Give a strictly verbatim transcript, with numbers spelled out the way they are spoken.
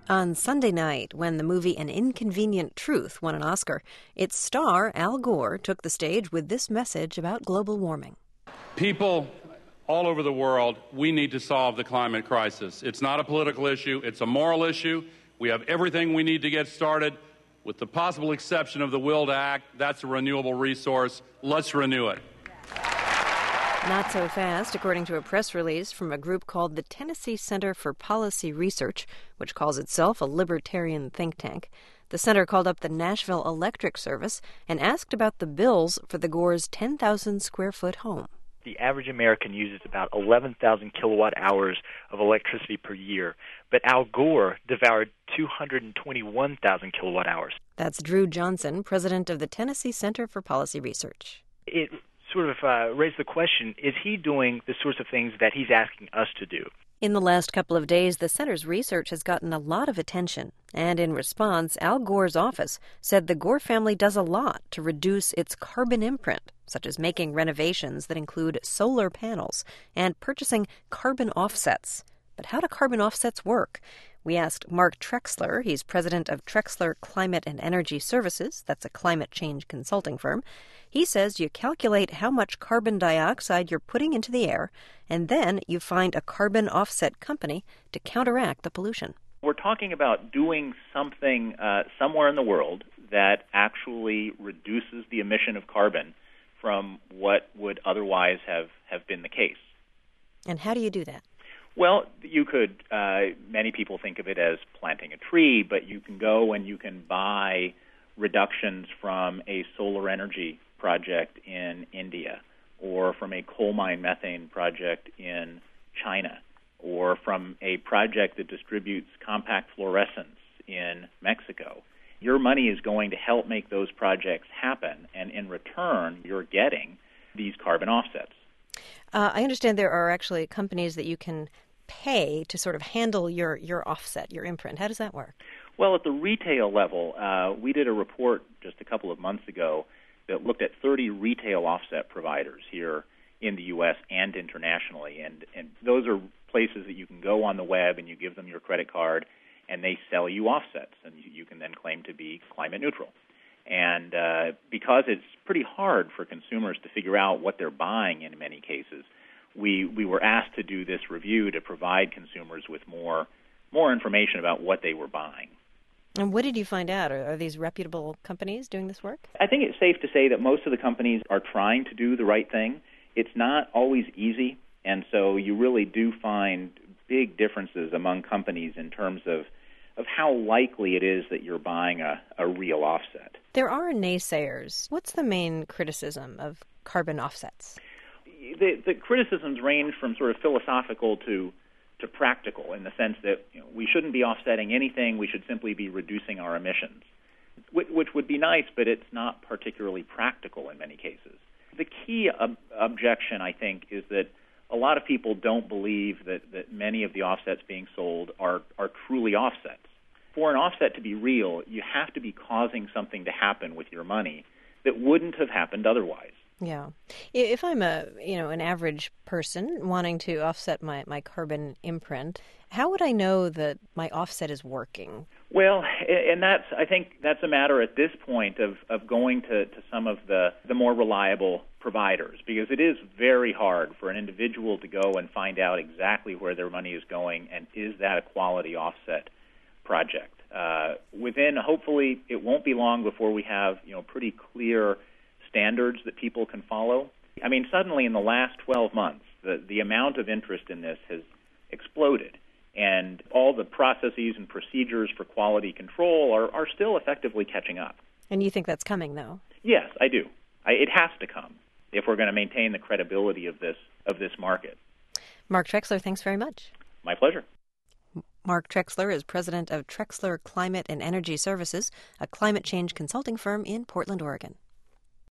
On Sunday night, when the movie An Inconvenient Truth won an Oscar, its star, Al Gore, took the stage with this message about global warming. People all over the world, we need to solve the climate crisis. It's not a political issue, it's a moral issue. We have everything we need to get started. With the possible exception of the will to act, that's a renewable resource. Let's renew it. Not so fast, according to a press release from a group called the Tennessee Center for Policy Research, which calls itself a libertarian think tank. The center called up the Nashville Electric Service and asked about the bills for the Gores' ten thousand square foot home. The average American uses about eleven thousand kilowatt hours of electricity per year, but Al Gore devoured two hundred twenty-one thousand kilowatt hours. That's Drew Johnson, president of the Tennessee Center for Policy Research. It sort of uh, raised the question, is he doing the sorts of things that he's asking us to do? In the last couple of days, the center's research has gotten a lot of attention. And in response, Al Gore's office said the Gore family does a lot to reduce its carbon imprint, such as making renovations that include solar panels and purchasing carbon offsets. But how do carbon offsets work? We asked Mark Trexler. He's president of Trexler Climate and Energy Services. That's a climate change consulting firm. He says you calculate how much carbon dioxide you're putting into the air, and then you find a carbon offset company to counteract the pollution. We're talking about doing something uh, somewhere in the world that actually reduces the emission of carbon from what would otherwise have, have been the case. And how do you do that? Well, you could, uh, many people think of it as planting a tree, but you can go and you can buy reductions from a solar energy project in India, or from a coal mine methane project in China, or from a project that distributes compact fluorescents in Mexico. Your money is going to help make those projects happen, and in return, you're getting these carbon offsets. Uh, I understand there are actually companies that you can pay to sort of handle your, your offset, your imprint. How does that work? Well, at the retail level, uh, we did a report just a couple of months ago that looked at thirty retail offset providers here in the U S and internationally. And, and those are places that you can go on the web and you give them your credit card and they sell you offsets, and you, you can then claim to be climate neutral. And uh, because it's pretty hard for consumers to figure out what they're buying in many cases, we, we were asked to do this review to provide consumers with more more information about what they were buying. And what did you find out? Are, are these reputable companies doing this work? I think it's safe to say that most of the companies are trying to do the right thing. It's not always easy, and so you really do find big differences among companies in terms of, of how likely it is that you're buying a, a real offset. There are naysayers. What's the main criticism of carbon offsets? The, the criticisms range from sort of philosophical to to practical, in the sense that, you know, we shouldn't be offsetting anything, we should simply be reducing our emissions, which, which would be nice, but it's not particularly practical in many cases. The key ob- objection, I think, is that a lot of people don't believe that, that many of the offsets being sold are, are truly offsets. For an offset to be real, you have to be causing something to happen with your money that wouldn't have happened otherwise. Yeah. If I'm a, you know, an average person wanting to offset my, my carbon imprint, how would I know that my offset is working? Well, and that's, I think that's a matter at this point of, of going to, to some of the, the more reliable providers, because it is very hard for an individual to go and find out exactly where their money is going and is that a quality offset project. Uh, within, hopefully, it won't be long before we have, you know, pretty clear standards that people can follow. I mean, suddenly in the last twelve months, the, the amount of interest in this has exploded, and all the processes and procedures for quality control are, are still effectively catching up. And you think that's coming, though? Yes, I do. I, it has to come if we're going to maintain the credibility of this of this market. Mark Trexler, thanks very much. My pleasure. Mark Trexler is president of Trexler Climate and Energy Services, a climate change consulting firm in Portland, Oregon.